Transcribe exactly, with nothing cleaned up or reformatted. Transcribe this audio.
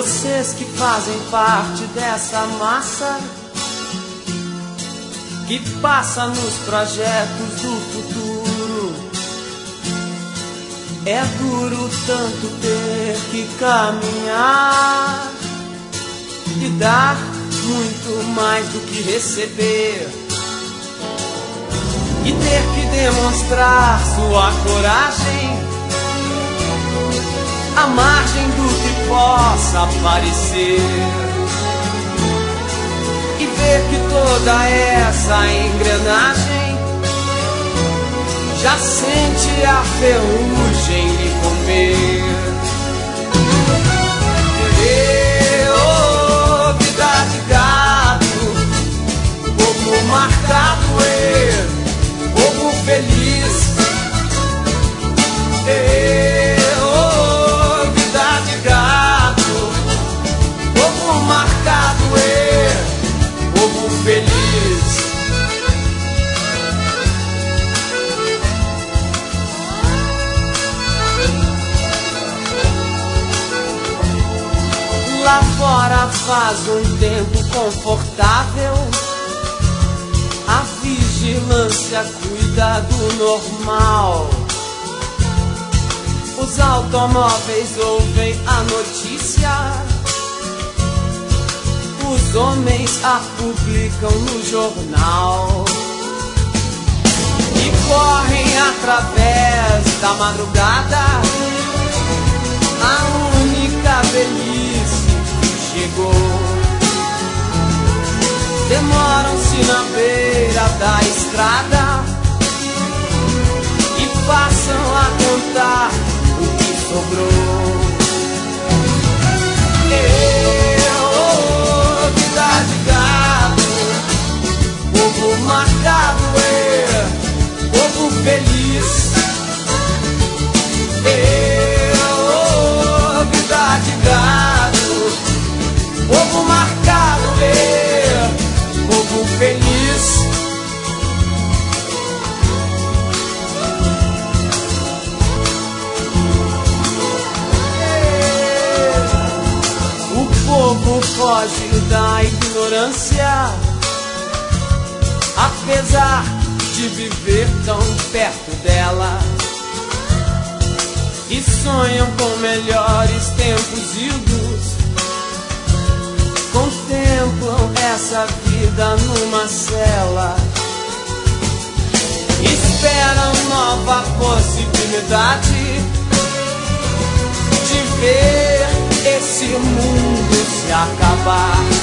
Vocês que fazem parte dessa massa que passa nos projetos do futuro. É duro tanto ter que caminhar e dar muito mais do que receber, e ter que demonstrar sua coragem à margem do que possa aparecer, e ver que toda essa engrenagem já sente a ferrugem lhe comer. E, oh, vida de gado, povo marcado, e, povo feliz. E, oh, vida de gado, povo marcado, e, povo feliz. Lá fora faz um tempo confortável, a vigilância cuida do normal. Os automóveis ouvem a notícia, os homens a publicam no jornal e correm através da madrugada. A única velhice chegou. Demoram-se na beira da estrada e passam a contar o que sobrou. Eu, oh, vida de gado, povo marcado, eu, povo feliz. Eu, oh, vida de gado, povo marcado, eu, povo feliz. O povo foge da ignorância, apesar de viver tão perto dela, e sonham com melhores tempos idos. Contemplam essa vida numa cela, esperam nova possibilidade de ver esse mundo se acabar.